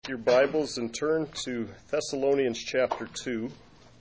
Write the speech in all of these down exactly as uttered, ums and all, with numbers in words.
Take your Bibles and turn to Thessalonians chapter two.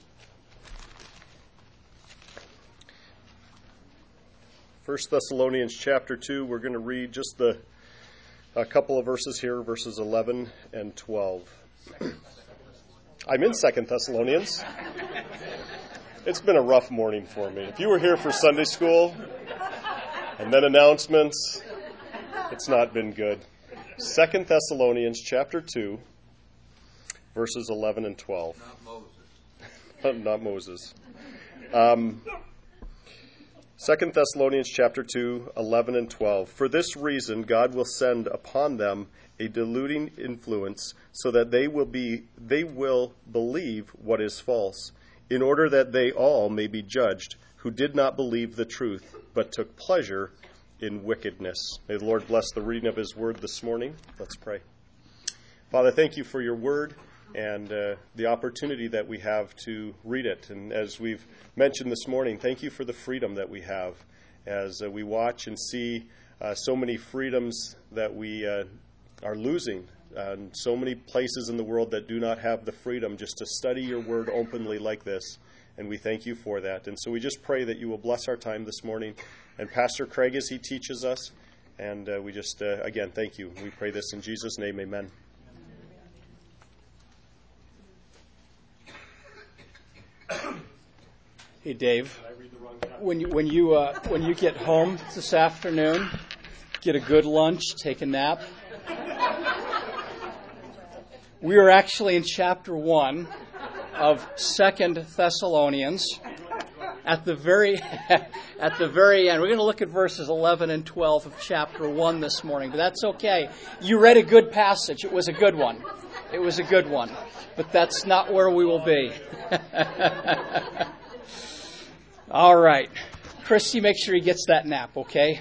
First Thessalonians chapter two, we're going to read just the a couple of verses here, verses eleven and twelve. I'm in Second Thessalonians. It's been a rough morning for me. If you were here for Sunday school and then announcements, it's not been good. Second Thessalonians chapter two, verses eleven and twelve. Not Moses. Not Moses. Um, Second Thessalonians chapter two, eleven and twelve. For this reason, God will send upon them a deluding influence, so that they will be they will believe what is false, in order that they all may be judged, who did not believe the truth, but took pleasure in wickedness. May the Lord bless the reading of his word this morning. Let's pray. Father, thank you for your word and uh, the opportunity that we have to read it. And as we've mentioned this morning, thank you for the freedom that we have as uh, we watch and see uh, so many freedoms that we uh, are losing. And so many places in the world that do not have the freedom just to study your word openly like this. And we thank you for that. And so we just pray that you will bless our time this morning. And Pastor Craig as he teaches us. And uh, we just, uh, again, thank you. We pray this in Jesus' name. Amen. Hey, Dave. When you when you uh, when you get home this afternoon, get a good lunch, take a nap. We are actually in chapter one of Second Thessalonians. At the very at the very end, we're going to look at verses eleven and twelve of chapter one this morning, but that's okay. You read a good passage. It was a good one. It was a good one. But that's not where we will be. All right. Christy, make sure he gets that nap, okay?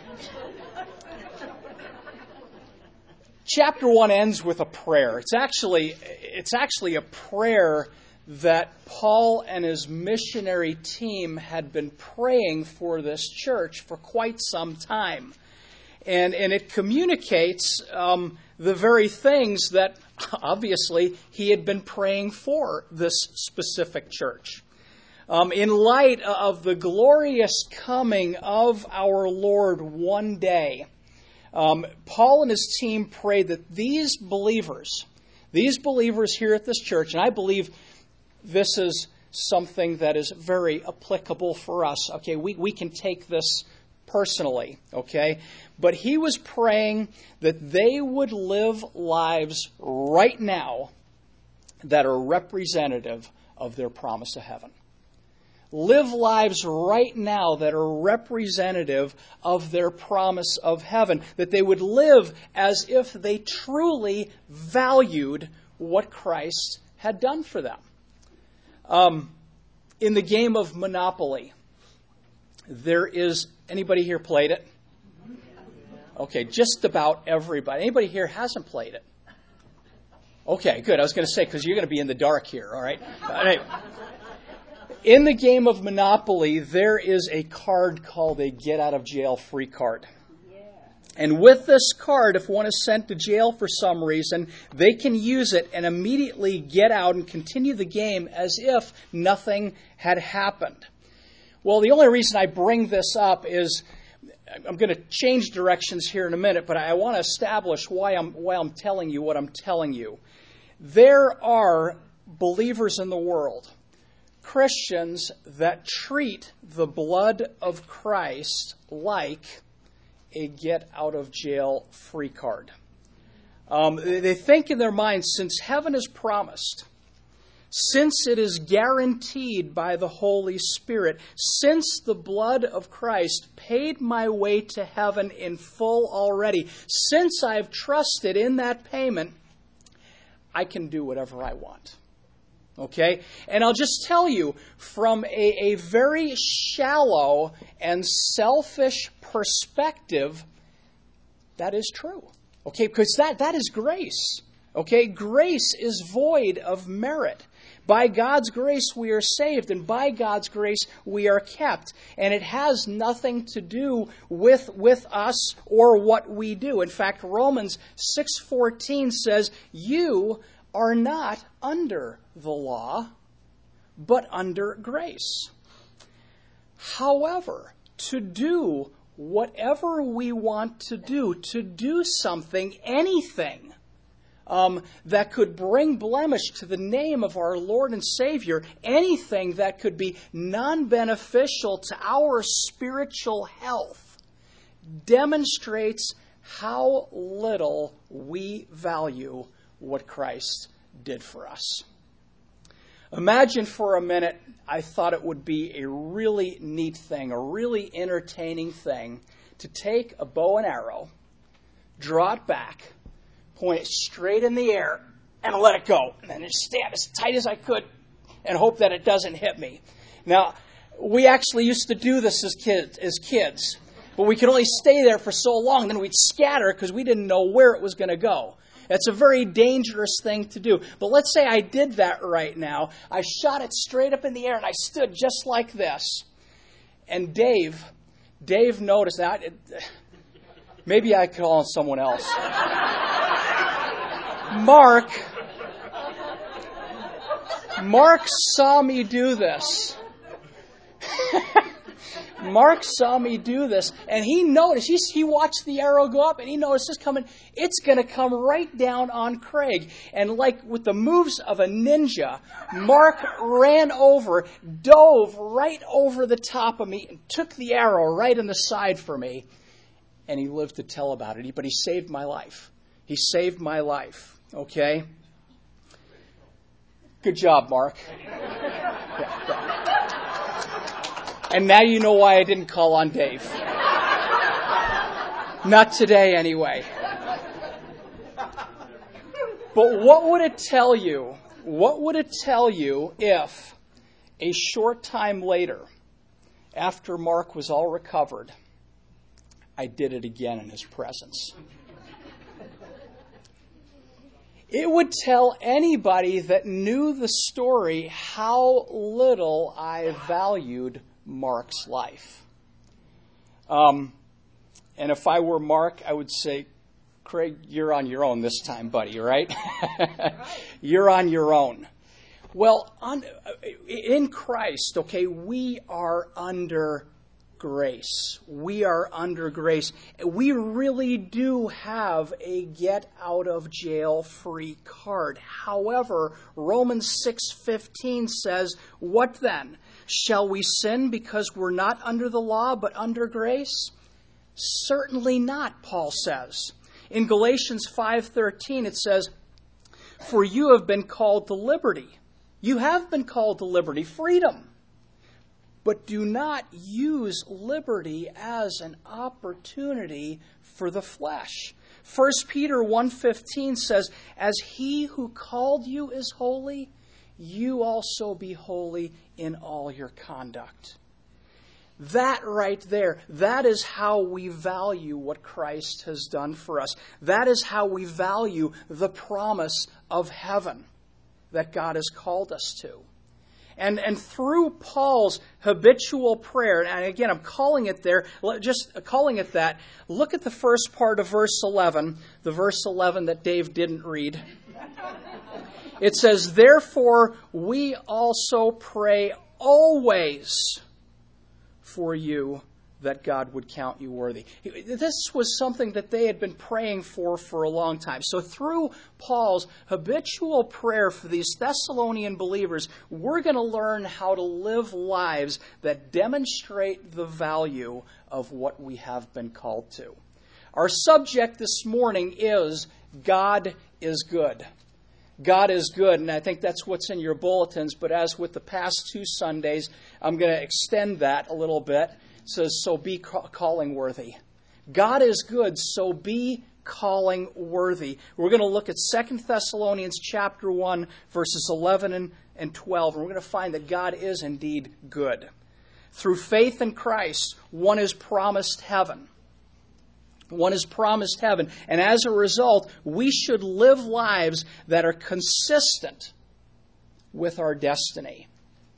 Chapter one ends with a prayer. It's actually it's actually a prayer that Paul and his missionary team had been praying for this church for quite some time. And, and it communicates um, the very things that, obviously, he had been praying for this specific church. Um, in light of the glorious coming of our Lord one day, um, Paul and his team prayed that these believers, these believers here at this church, and I believe this is something that is very applicable for us. Okay, we, we can take this personally, okay? But he was praying that they would live lives right now that are representative of their promise of heaven. Live lives right now that are representative of their promise of heaven. That they would live as if they truly valued what Christ had done for them. Um, in the game of Monopoly, there is, anybody here played it? Okay, just about everybody. Anybody here hasn't played it? Okay, good. I was going to say, because you're going to be in the dark here, all right? Anyway, in the game of Monopoly, there is a card called a get-out-of-jail-free card. And with this card, if one is sent to jail for some reason, they can use it and immediately get out and continue the game as if nothing had happened. Well, the only reason I bring this up is I'm going to change directions here in a minute, but I want to establish why I'm why I'm telling you what I'm telling you. There are believers in the world, Christians, that treat the blood of Christ like a get-out-of-jail-free card. Um, they think in their minds, since heaven is promised, since it is guaranteed by the Holy Spirit, since the blood of Christ paid my way to heaven in full already, since I've trusted in that payment, I can do whatever I want. Okay? And I'll just tell you, from a, a very shallow and selfish perspective, that is true. Okay? Because that, that is grace. Okay? Grace is void of merit. By God's grace we are saved, and by God's grace we are kept. And it has nothing to do with, with us or what we do. In fact, Romans six fourteen says, you are not under the law, but under grace. However, to do whatever we want to do, to do something, anything, Um, that could bring blemish to the name of our Lord and Savior, anything that could be non-beneficial to our spiritual health, demonstrates how little we value what Christ did for us. Imagine for a minute, I thought it would be a really neat thing, a really entertaining thing, to take a bow and arrow, draw it back, point it straight in the air, and let it go. And then just stand as tight as I could and hope that it doesn't hit me. Now, we actually used to do this as kids, as kids, but we could only stay there for so long. Then we'd scatter because we didn't know where it was going to go. It's a very dangerous thing to do. But let's say I did that right now. I shot it straight up in the air, and I stood just like this. And Dave, Dave noticed that. Maybe I could call on someone else. Mark, Mark saw me do this. Mark saw me do this, and he noticed, he, he watched the arrow go up, and he noticed this coming. It's going to come right down on Craig. And like with the moves of a ninja, Mark ran over, dove right over the top of me, and took the arrow right in the side for me. And he lived to tell about it, but he saved my life. He saved my life. Okay? Good job, Mark. Yeah, yeah. And now you know why I didn't call on Dave. Not today, anyway. But what would it tell you? What would it tell you if a short time later, after Mark was all recovered, I did it again in his presence? It would tell anybody that knew the story how little I valued Mark's life. Um, and if I were Mark, I would say, Craig, you're on your own this time, buddy, right? You're on your own. Well, on, in Christ, okay, we are under grace. We are under grace. We really do have a get-out-of-jail-free card. However, Romans six fifteen says, what then? Shall we sin because we're not under the law but under grace? Certainly not, Paul says. In Galatians five thirteen it says, for you have been called to liberty. You have been called to liberty, freedom. But do not use liberty as an opportunity for the flesh. First Peter one fifteen says, as he who called you is holy, you also be holy in all your conduct. That right there, that is how we value what Christ has done for us. That is how we value the promise of heaven that God has called us to. And and through Paul's habitual prayer, and again, I'm calling it there, just calling it that, look at the first part of verse eleven, the verse eleven that Dave didn't read. It says, therefore, we also pray always for you that God would count you worthy. This was something that they had been praying for for a long time. So through Paul's habitual prayer for these Thessalonian believers, we're going to learn how to live lives that demonstrate the value of what we have been called to. Our subject this morning is God is good. God is good, and I think that's what's in your bulletins, but as with the past two Sundays, I'm going to extend that a little bit. It says, so be calling worthy. God is good, so be calling worthy. We're going to look at Second Thessalonians chapter one, verses eleven and twelve, and we're going to find that God is indeed good. Through faith in Christ, one is promised heaven. One is promised heaven, and as a result, we should live lives that are consistent with our destiny.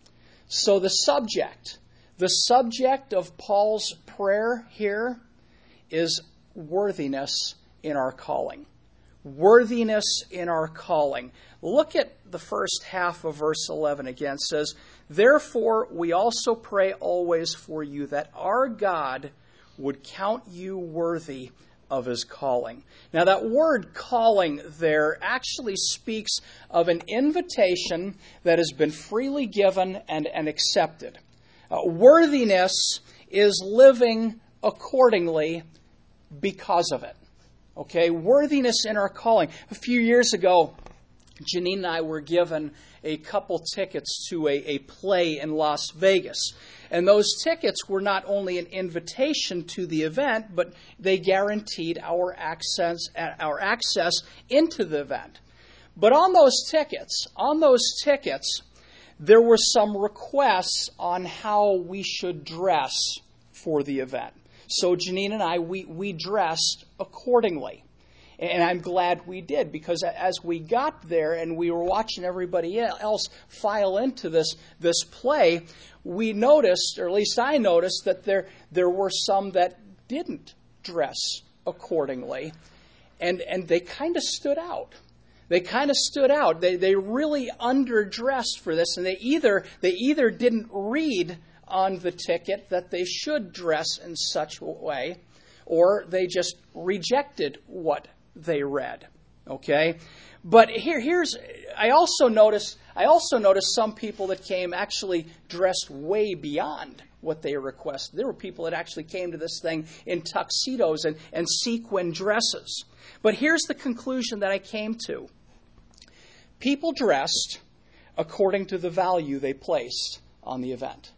So the subject, the subject of Paul's prayer here is worthiness in our calling. Worthiness in our calling. Look at the first half of verse eleven again. It says, "Therefore we also pray always for you, that our God would count you worthy of his calling." Now that word calling there actually speaks of an invitation that has been freely given and, and accepted. Uh, worthiness is living accordingly because of it. Okay, worthiness in our calling. A few years ago, Janine and I were given a couple tickets to a, a play in Las Vegas. And those tickets were not only an invitation to the event, but they guaranteed our access, our access into the event. But on those tickets, on those tickets, there were some requests on how we should dress for the event. So Janine and I, we, we dressed accordingly. And I'm glad we did, because as we got there and we were watching everybody else file into this, this play, we noticed, or at least I noticed, that there, there were some that didn't dress accordingly. And, and they kind of stood out. They kind of stood out. They, they really underdressed for this. And they either, they either didn't read on the ticket that they should dress in such a way, or they just rejected what they read. Okay? But here, here's I also noticed I also noticed some people that came actually dressed way beyond what they requested. There were people that actually came to this thing in tuxedos and, and sequin dresses. But here's the conclusion that I came to. People dressed according to the value they placed on the event.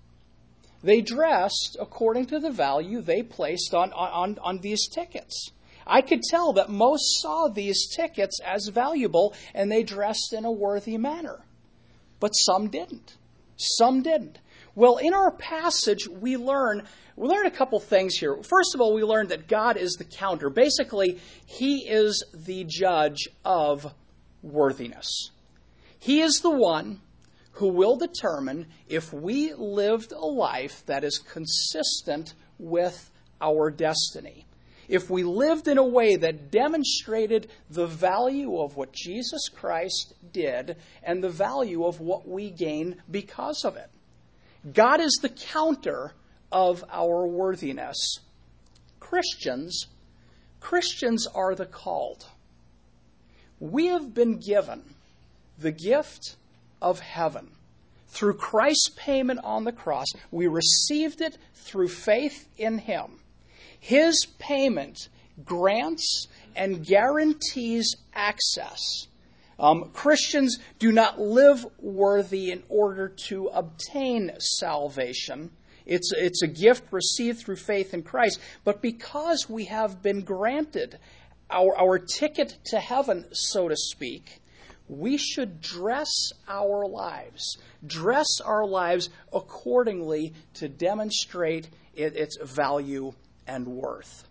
They dressed according to the value they placed on, on, on these tickets. I could tell that most saw these tickets as valuable, and they dressed in a worthy manner. But some didn't. Some didn't. Well, in our passage, we learn we learn a couple things here. First of all, we learn that God is the counter. Basically, he is the judge of worthiness. He is the one who will determine if we lived a life that is consistent with our destiny. If we lived in a way that demonstrated the value of what Jesus Christ did and the value of what we gain because of it. God is the counter of our worthiness. Christians, Christians are the called. We have been given the gift of heaven. Through Christ's payment on the cross, we received it through faith in him. His payment grants and guarantees access. Um, Christians do not live worthy in order to obtain salvation. It's, it's a gift received through faith in Christ. But because we have been granted our, our ticket to heaven, so to speak, we should dress our lives, dress our lives accordingly to demonstrate it, its value and worth.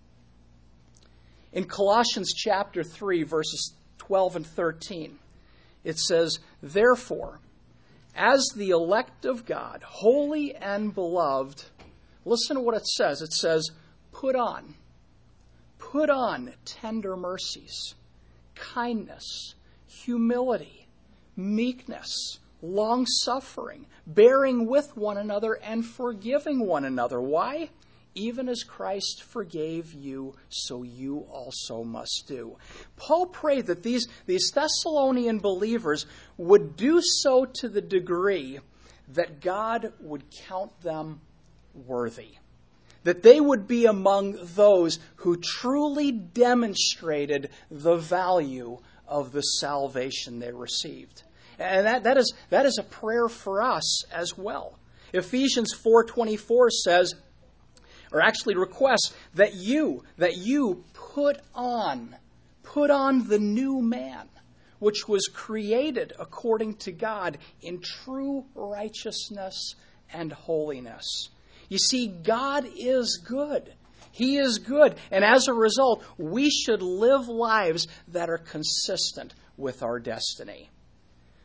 In Colossians chapter three, verses twelve and thirteen, it says, "Therefore, as the elect of God, holy and beloved," listen to what it says. It says, "Put on, put on tender mercies, kindness, humility, meekness, long-suffering, bearing with one another and forgiving one another." Why? "Even as Christ forgave you, so you also must do." Paul prayed that these, these Thessalonian believers would do so to the degree that God would count them worthy. That they would be among those who truly demonstrated the value of the salvation they received. And that, that, is, that is a prayer for us as well. Ephesians four twenty-four says, or actually requests, that you, that you put on, put on the new man, which was created according to God in true righteousness and holiness. You see, God is good. He is good. And as a result, we should live lives that are consistent with our destiny.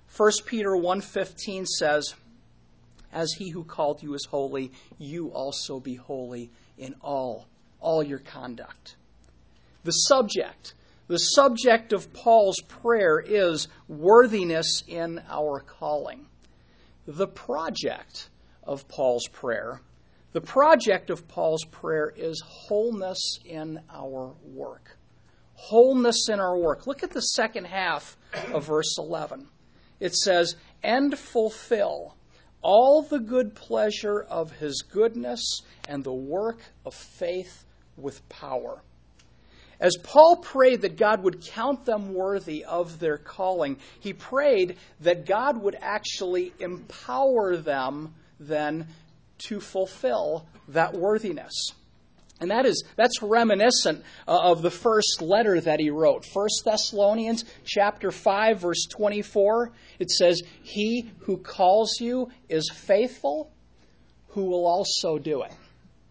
First Peter one fifteen says, "As he who called you is holy, you also be holy in all, all your conduct." The subject, the subject of Paul's prayer is worthiness in our calling. The project of Paul's prayer, the project of Paul's prayer is wholeness in our work. Wholeness in our work. Look at the second half of verse eleven. It says, "And fulfill all the good pleasure of his goodness and the work of faith with power." As Paul prayed that God would count them worthy of their calling, he prayed that God would actually empower them then to fulfill that worthiness. And that is that's reminiscent of the first letter that he wrote. First Thessalonians chapter five, verse twenty-four. It says, "He who calls you is faithful, who will also do it."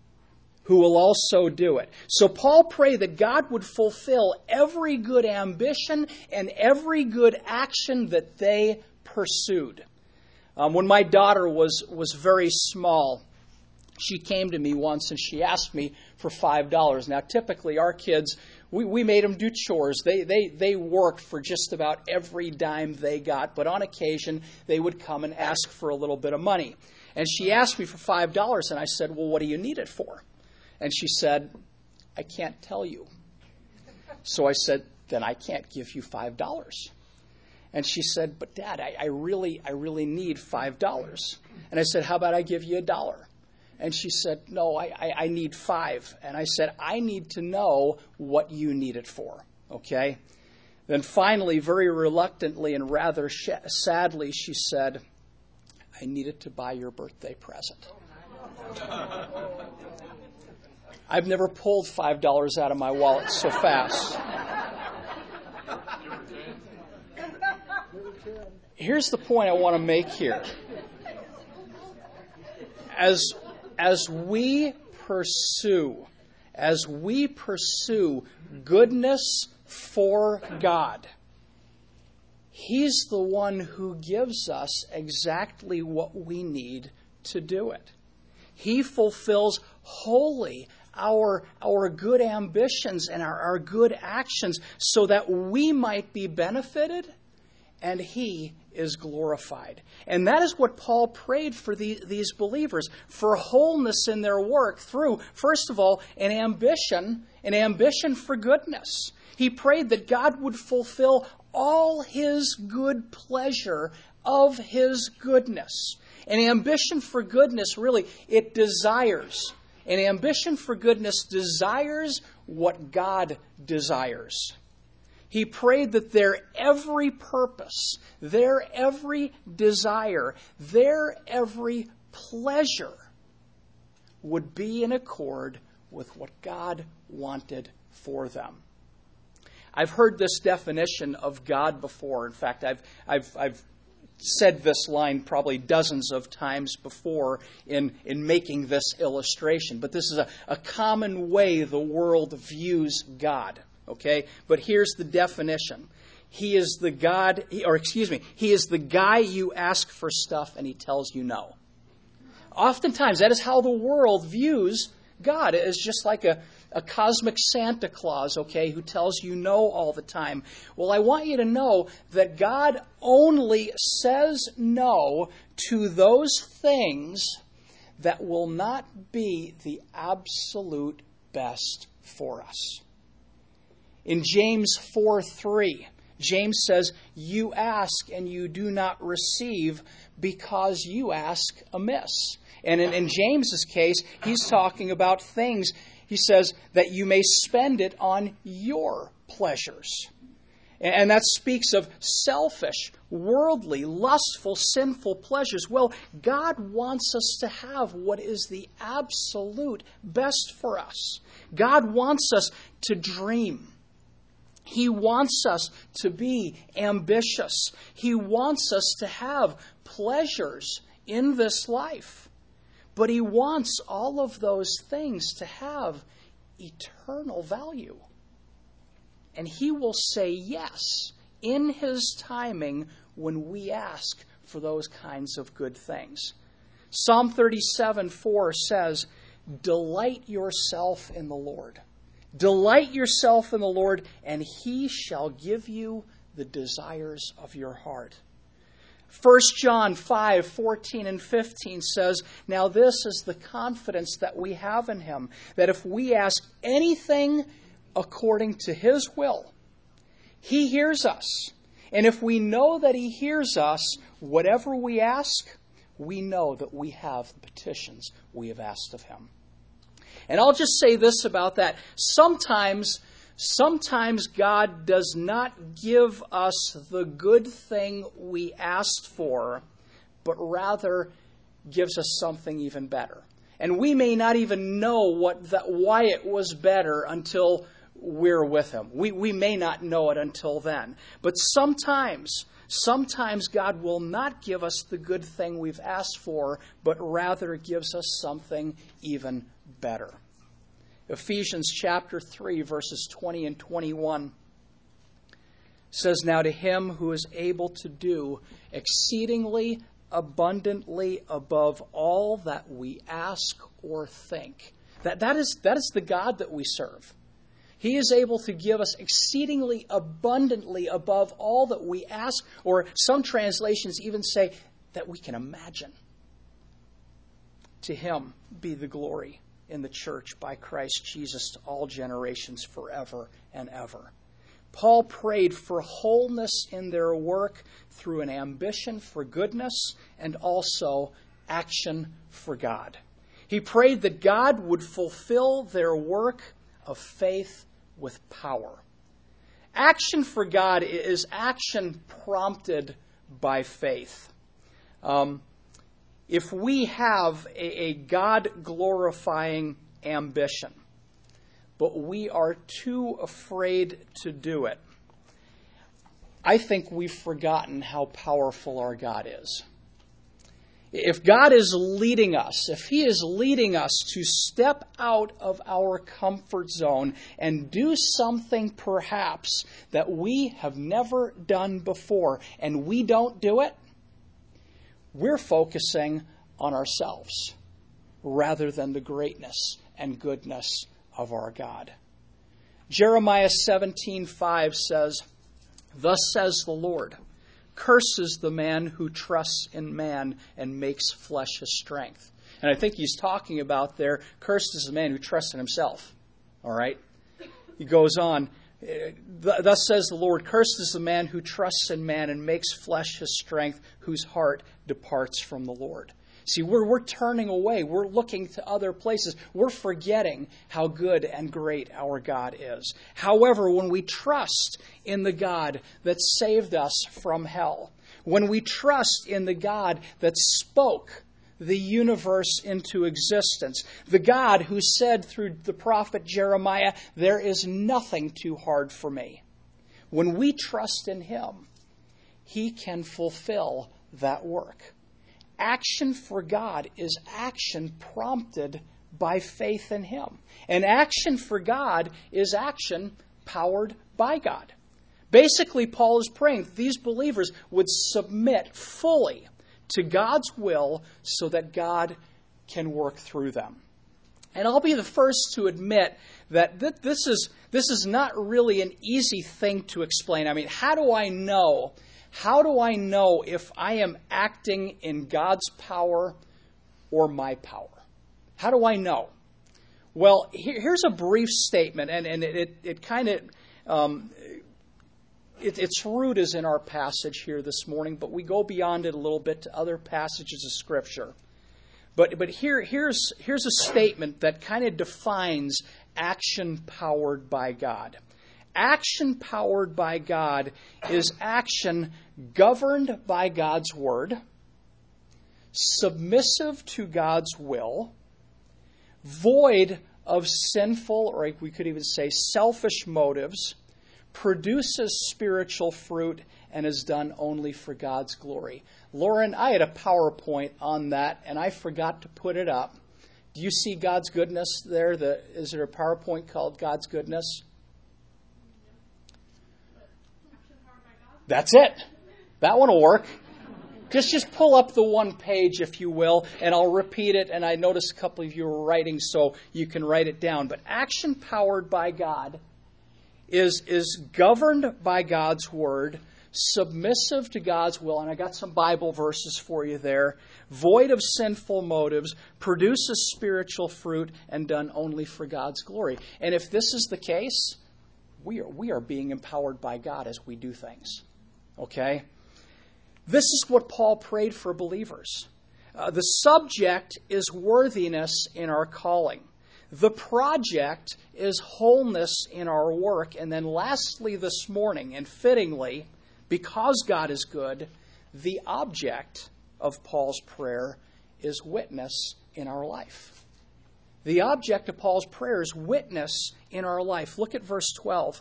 Who will also do it. So Paul prayed that God would fulfill every good ambition and every good action that they pursued. Um, when my daughter was, was very small, she came to me once and she asked me for five dollars. Now, typically our kids, we, we made them do chores. They, they, they worked for just about every dime they got, but on occasion they would come and ask for a little bit of money. And she asked me for five dollars, and I said, "Well, what do you need it for?" And she said, "I can't tell you." So I said, "Then I can't give you five dollars." And she said, "But Dad, I, I really, I really need five dollars." And I said, "How about I give you a dollar?" And she said, "No, I, I, I need five." And I said, "I need to know what you need it for." Okay? Then finally, very reluctantly and rather sh- sadly, she said, "I need it to buy your birthday present." I've never pulled five dollars out of my wallet so fast. Here's the point I want to make here. As, as we pursue, as we pursue goodness for God, He's the one who gives us exactly what we need to do it. He fulfills wholly our, our good ambitions and our, our good actions so that we might be benefited and He is glorified. And that is what Paul prayed for the, these believers, for wholeness in their work through, first of all, an ambition, an ambition for goodness. He prayed that God would fulfill all His good pleasure of His goodness. An ambition for goodness, really, it desires. An ambition for goodness desires what God desires. He prayed that their every purpose, their every desire, their every pleasure would be in accord with what God wanted for them. I've heard this definition of God before. In fact, I've I've I've said this line probably dozens of times before in, in making this illustration. But this is a, a common way the world views God. Okay? But here's the definition. He is the God, or excuse me, He is the guy you ask for stuff and He tells you no. Oftentimes, that is how the world views God, as just like a, a cosmic Santa Claus, okay, who tells you no all the time. Well, I want you to know that God only says no to those things that will not be the absolute best for us. In James four three, James says, "You ask and you do not receive because you ask amiss." And in, in James's case, he's talking about things, he says, that you may spend it on your pleasures. And that speaks of selfish, worldly, lustful, sinful pleasures. Well, God wants us to have what is the absolute best for us. God wants us to dream. He wants us to be ambitious. He wants us to have pleasures in this life. But He wants all of those things to have eternal value. And He will say yes in His timing when we ask for those kinds of good things. Psalm thirty-seven four says, "Delight yourself in the Lord. Delight yourself in the Lord, and He shall give you the desires of your heart." First John five fourteen and fifteen says, "Now this is the confidence that we have in Him, that if we ask anything according to His will, He hears us. And if we know that He hears us, whatever we ask, we know that we have the petitions we have asked of Him." And I'll just say this about that. Sometimes, sometimes God does not give us the good thing we asked for, but rather gives us something even better. And we may not even know what that, why it was better until we're with Him. We, we may not know it until then. But sometimes, sometimes God will not give us the good thing we've asked for, but rather gives us something even better. Ephesians chapter three, verses twenty and twenty-one says, "Now to Him who is able to do exceedingly abundantly above all that we ask or think." That, that is, that is the God that we serve. He is able to give us exceedingly abundantly above all that we ask, or some translations even say that we can imagine. To Him be the glory in the church by Christ Jesus to all generations forever and ever. Paul prayed for wholeness in their work through an ambition for goodness and also action for God. He prayed that God would fulfill their work of faith with power. Action for God is action prompted by faith. Um, if we have a, a God-glorifying ambition, but we are too afraid to do it, I think we've forgotten how powerful our God is. If God is leading us, if He is leading us to step out of our comfort zone and do something perhaps that we have never done before, and we don't do it, we're focusing on ourselves rather than the greatness and goodness of our God. Jeremiah seventeen five says, "Thus says the Lord, curses the man who trusts in man and makes flesh his strength." And I think he's talking about there, curses the man who trusts in himself. All right? He goes on, "Thus says the Lord, curses the man who trusts in man and makes flesh his strength, whose heart departs from the Lord." See, we're, we're turning away. We're looking to other places. We're forgetting how good and great our God is. However, when we trust in the God that saved us from hell, when we trust in the God that spoke the universe into existence, the God who said through the prophet Jeremiah, "There is nothing too hard for me," when we trust in Him, He can fulfill that work. Action for God is action prompted by faith in Him. And action for God is action powered by God. Basically, Paul is praying that these believers would submit fully to God's will so that God can work through them. And I'll be the first to admit that th- this is this is not really an easy thing to explain. I mean, how do I know? How do I know if I am acting in God's power or my power? How do I know? Well, here, here's a brief statement, and, and it, it, it kind of, um, it, its root is in our passage here this morning, but we go beyond it a little bit to other passages of Scripture. But, but here, here's, here's a statement that kind of defines action powered by God. Action powered by God is action governed by God's word, submissive to God's will, void of sinful, or we could even say selfish motives, produces spiritual fruit, and is done only for God's glory. Lauren, I had a PowerPoint on that, and I forgot to put it up. Do you see God's goodness there? The, is there a PowerPoint called God's Goodness? That's it. That one will work. Just just pull up the one page, if you will, and I'll repeat it. And I noticed a couple of you are writing, so you can write it down. But action powered by God is, is governed by God's Word, submissive to God's will. And I got some Bible verses for you there. Void of sinful motives, produces spiritual fruit, and done only for God's glory. And if this is the case, we are, we are being empowered by God as we do things. Okay? This is what Paul prayed for believers. Uh, the subject is worthiness in our calling. The project is wholeness in our work. And then lastly this morning, and fittingly, because God is good, the object of Paul's prayer is witness in our life. The object of Paul's prayer is witness in our life. Look at verse twelve.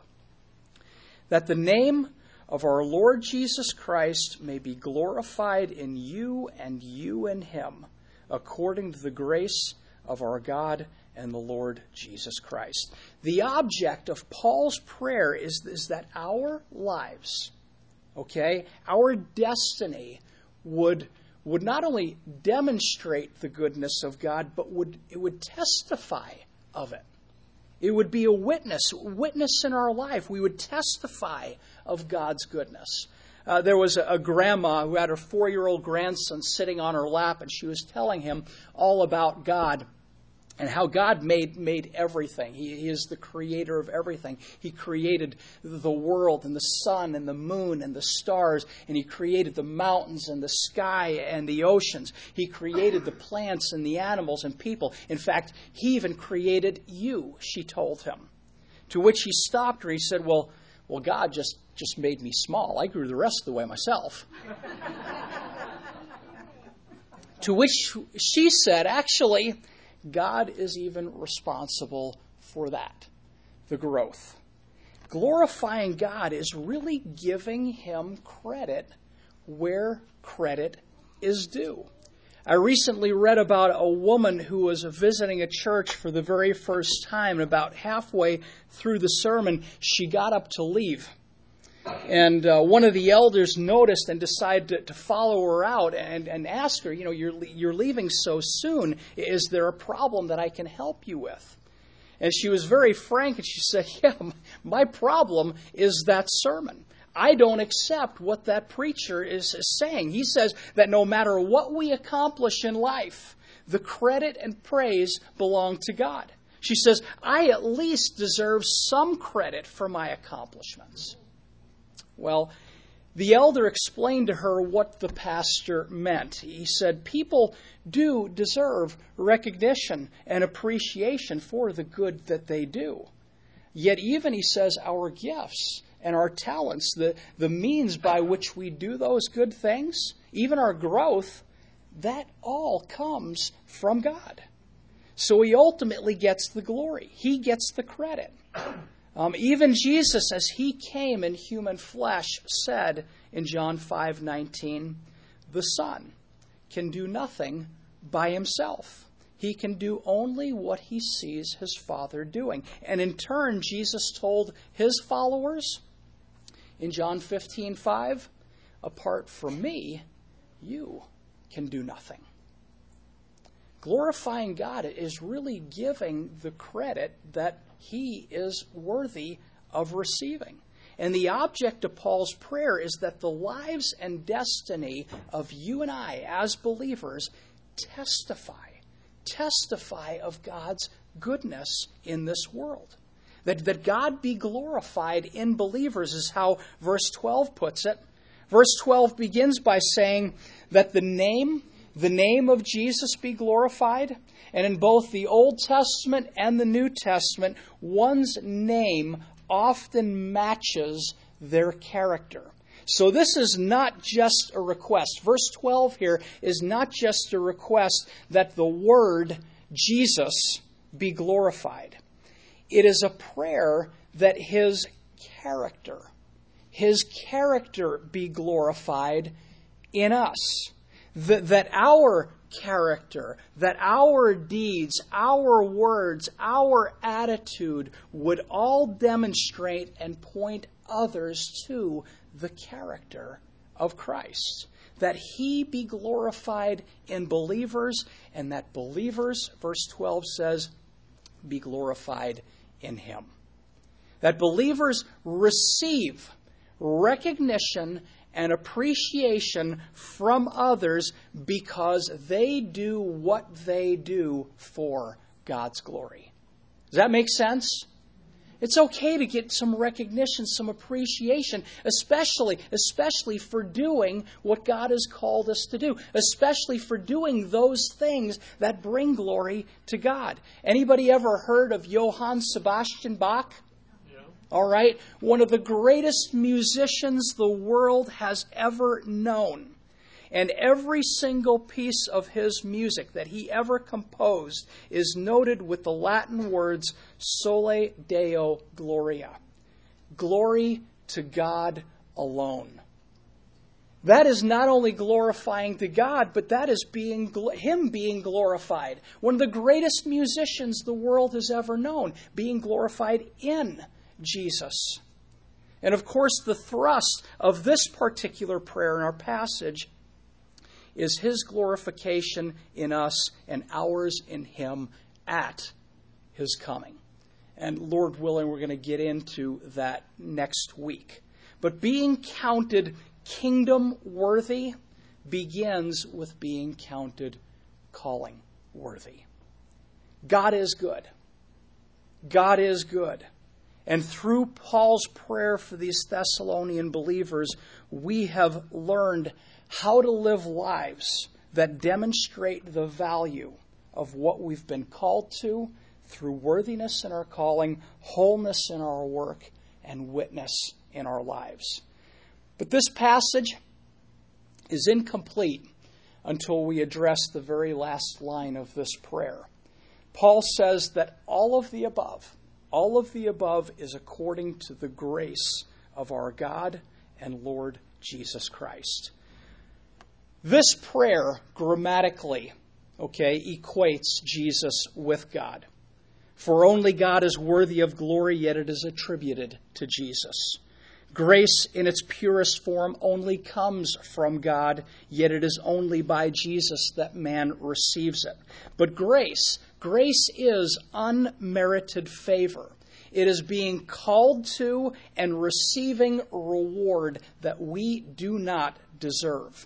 That the name of our Lord Jesus Christ may be glorified in you and you in him, according to the grace of our God and the Lord Jesus Christ. The object of Paul's prayer is, is that our lives, okay, our destiny would, would not only demonstrate the goodness of God, but would it would testify of it. It would be a witness, witness in our life. We would testify of God's goodness. Uh, there was a, a grandma who had her four-year-old grandson sitting on her lap, and she was telling him all about God and how God made, made everything. He, he is the creator of everything. He created the world and the sun and the moon and the stars, and he created the mountains and the sky and the oceans. He created the plants and the animals and people. In fact, he even created you, she told him. To which he stopped her. He said, well, well, God just, just made me small. I grew the rest of the way myself. To which she said, actually, God is even responsible for that, the growth. Glorifying God is really giving him credit where credit is due. I recently read about a woman who was visiting a church for the very first time, and about halfway through the sermon, she got up to leave. And uh, one of the elders noticed and decided to, to follow her out and, and ask her, you know, you're, you're leaving so soon. Is there a problem that I can help you with? And she was very frank, and she said, yeah, my problem is that sermon. I don't accept what that preacher is, is saying. He says that no matter what we accomplish in life, the credit and praise belong to God. She says, I at least deserve some credit for my accomplishments. Well, the elder explained to her what the pastor meant. He said, people do deserve recognition and appreciation for the good that they do. Yet even, he says, our gifts and our talents, the, the means by which we do those good things, even our growth, that all comes from God. So he ultimately gets the glory. He gets the credit. Um, even Jesus, as he came in human flesh, said in John five nineteen, the Son can do nothing by himself. He can do only what he sees his Father doing. And in turn, Jesus told his followers in John fifteen five, apart from me, you can do nothing. Glorifying God is really giving the credit that he is worthy of receiving. And the object of Paul's prayer is that the lives and destiny of you and I as believers testify, testify of God's goodness in this world. That, that God be glorified in believers is how verse twelve puts it. Verse twelve begins by saying that the name The name of Jesus be glorified. And in both the Old Testament and the New Testament, one's name often matches their character. So this is not just a request. Verse twelve here is not just a request that the word Jesus be glorified. It is a prayer that his character, his character be glorified in us. That, that our character, that our deeds, our words, our attitude would all demonstrate and point others to the character of Christ. That he be glorified in believers, and that believers, verse twelve says, be glorified in him. That believers receive recognition and appreciation from others because they do what they do for God's glory. Does that make sense? It's okay to get some recognition, some appreciation, especially, especially for doing what God has called us to do, especially for doing those things that bring glory to God. Anybody ever heard of Johann Sebastian Bach? Yeah. All right. One of the greatest musicians the world has ever known. And every single piece of his music that he ever composed is noted with the Latin words Sole Deo Gloria. Glory to God alone. That is not only glorifying to God, but that is being him being glorified. One of the greatest musicians the world has ever known, being glorified in Jesus. And of course, the thrust of this particular prayer in our passage is his glorification in us and ours in him at his coming. And Lord willing, we're going to get into that next week. But being counted kingdom worthy begins with being counted calling worthy. God is good. God is good. And through Paul's prayer for these Thessalonian believers, we have learned how to live lives that demonstrate the value of what we've been called to through worthiness in our calling, wholeness in our work, and witness in our lives. But this passage is incomplete until we address the very last line of this prayer. Paul says that all of the above, all of the above is according to the grace of our God and Lord Jesus Christ. This prayer grammatically, okay, equates Jesus with God. For only God is worthy of glory, yet it is attributed to Jesus. Grace in its purest form only comes from God, yet it is only by Jesus that man receives it. But grace, grace is unmerited favor. It is being called to and receiving reward that we do not deserve,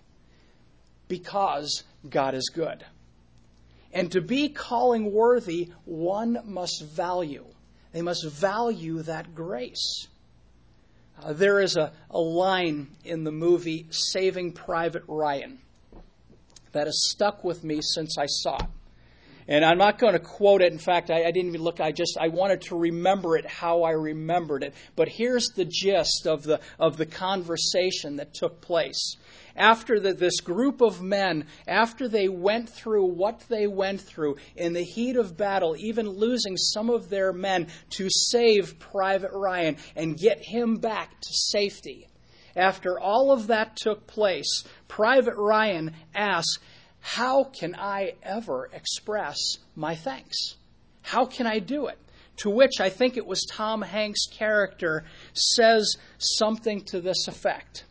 because God is good. And to be calling worthy, one must value. They must value that grace. Uh, there is a, a line in the movie Saving Private Ryan that has stuck with me since I saw it. And I'm not going to quote it. In fact, I, I didn't even look. I just I wanted to remember it how I remembered it. But here's the gist of the of the conversation that took place. After the, this group of men, after they went through what they went through in the heat of battle, even losing some of their men to save Private Ryan and get him back to safety. After all of that took place, Private Ryan asked, how can I ever express my thanks? How can I do it? To which I think it was Tom Hanks' character says something to this effect.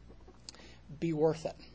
Be worth it.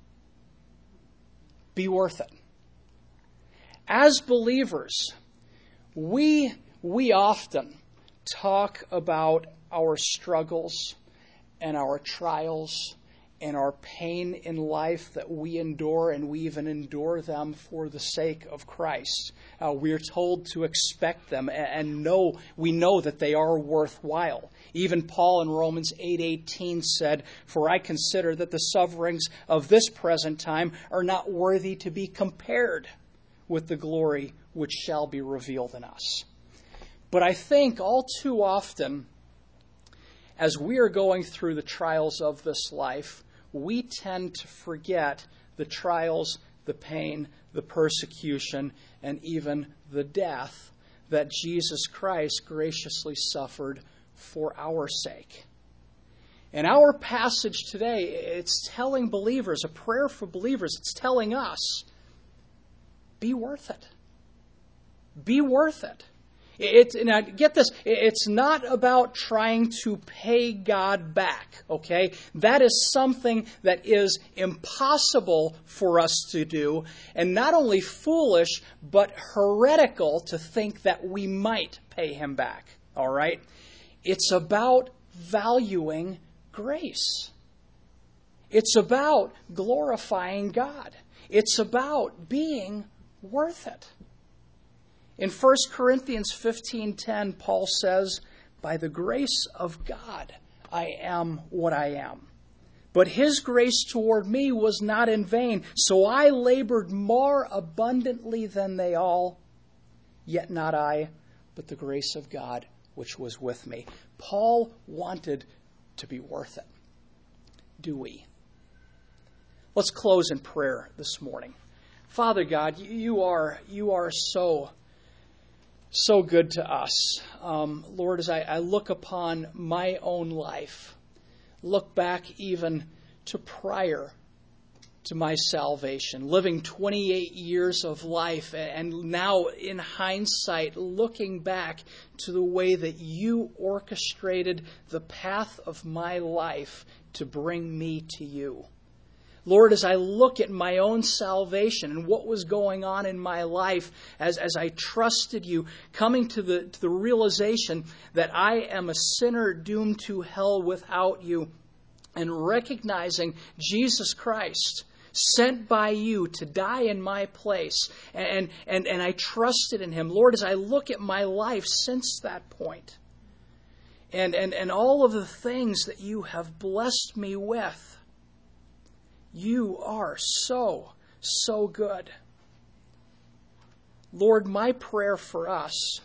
Be worth it. As believers, we, we often talk about our struggles and our trials and our pain in life that we endure, and we even endure them for the sake of Christ. Uh, we are told to expect them and know we know that they are worthwhile. Even Paul in Romans eight eighteen said, "For I consider that the sufferings of this present time are not worthy to be compared with the glory which shall be revealed in us." But I think all too often, as we are going through the trials of this life, we tend to forget the trials, the pain, the persecution, and even the death that Jesus Christ graciously suffered for our sake. In our passage today, it's telling believers, a prayer for believers, it's telling us, be worth it. Be worth it. It's, now get this, it's not about trying to pay God back, okay? That is something that is impossible for us to do, and not only foolish, but heretical to think that we might pay Him back, all right? It's about valuing grace. It's about glorifying God. It's about being worth it. In First Corinthians fifteen ten, Paul says, "By the grace of God, I am what I am. But His grace toward me was not in vain, so I labored more abundantly than they all. Yet not I, but the grace of God which was with me." Paul wanted to be worth it. Do we? Let's close in prayer this morning. Father God, you are, you are so So good to us. Um, Lord, as I, I look upon my own life, look back even to prior to my salvation, living twenty-eight years of life, and now in hindsight, looking back to the way that you orchestrated the path of my life to bring me to you. Lord, as I look at my own salvation and what was going on in my life as, as I trusted you, coming to the, to the realization that I am a sinner doomed to hell without you, and recognizing Jesus Christ sent by you to die in my place, and, and, and I trusted in Him. Lord, as I look at my life since that point, and, and, and all of the things that you have blessed me with, you are so, so good. Lord, my prayer for us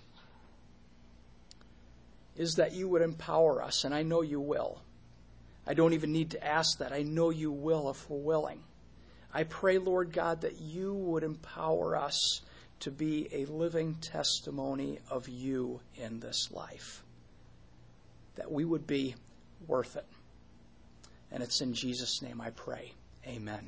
is that you would empower us, and I know you will. I don't even need to ask that. I know you will if we're willing. I pray, Lord God, that you would empower us to be a living testimony of you in this life, that we would be worth it. And it's in Jesus' name I pray. Amen.